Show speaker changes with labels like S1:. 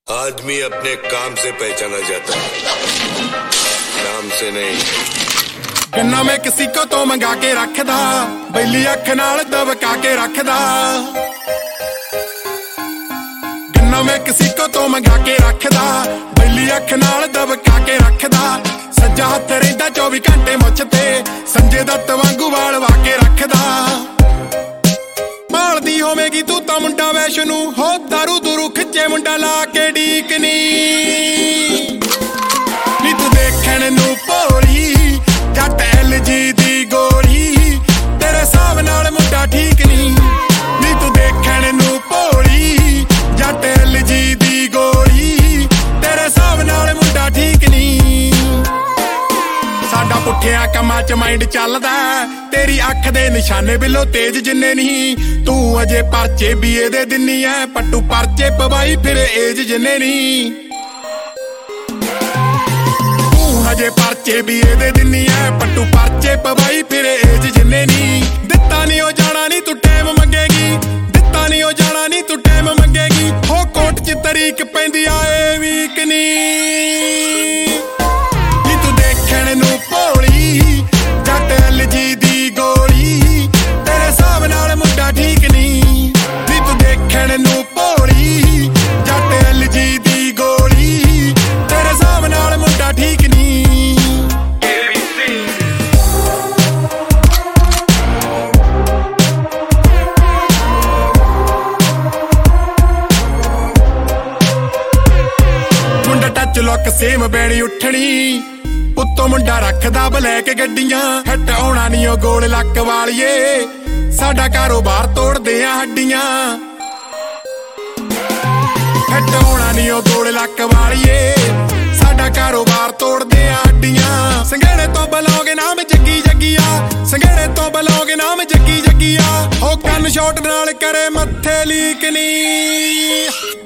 S1: आदमी अपने काम से पहचाना जाता है, नाम से नहीं।
S2: गन्ना मैं किसी को तो मंगा के रखदा, बैली अख नाल दबका के रखदा। गन्ना मैं किसी को तो मंगा के रखदा, बैली अख नाल दबका के रखदा। सज्जा हथ रहिंदा 24 घंटे मुछ ते, संजे दत्त वांगू वाल वा के रखदा। भालदी होवेगी तू तां मुंडा वैशनू, हो दारू दूरू खिच्चे मुंडा ला के ढीकनी। नी तू देखण नू भोली जट LG दी गोली, तेरे हिसाब नाल मुंडा ठीक नी। नी तू देखण नू भोली जट LG दी गोली, तेरे हिसाब नाल मुंडा ठीक नी। साडा पुठिया कमां च माइंड चलदा, तेरी अख दे निशाने बिलो तेज जिन्ने नहीं। तू अजे परचे BA दे दिन्नी ऐ, पट्टू परचे पवाई फिर एज जिन्ने नहीं। तू अजे परचे BA दे दिन्नी ऐ, पट्टू परचे पवाई फिर एज जिन्ने नहीं। दित्ता नहीं ओ जाना नहीं तू टाइम मंगेगी, दित्ता नहीं ओ जाना नहीं तू टाइम मंगेगी। हो कोर्ट च तरीक पैंदी आए वीक नी। भोली जट LG दी गोली, तेरे हिसाब नाल मुंडा ठीक नी। नी तू देखण नू भोली जट LG दी गोली, तेरे हिसाब नाल मुंडा ठीक नी। मुंडा टच लुक सेम बैणी उठणी, उत्तों मुंडा रखदा बलैक गड्डियां। हिट आउणा नी ओ गोल लक वालिए, साडा कारोबार तोड़दे आ हड्डियां। हिट आउणा नी ओ गोल लक वालिए, साडा कारोबार तोड़दे आ हड्डियां। संघेड़े तो बलौगे नाम जग्गी जग्गिया, संघेड़े तो बलौगे नाम जग्गी जग्गिया। हो कन शॉट नाल करे मत्थे लीक नी।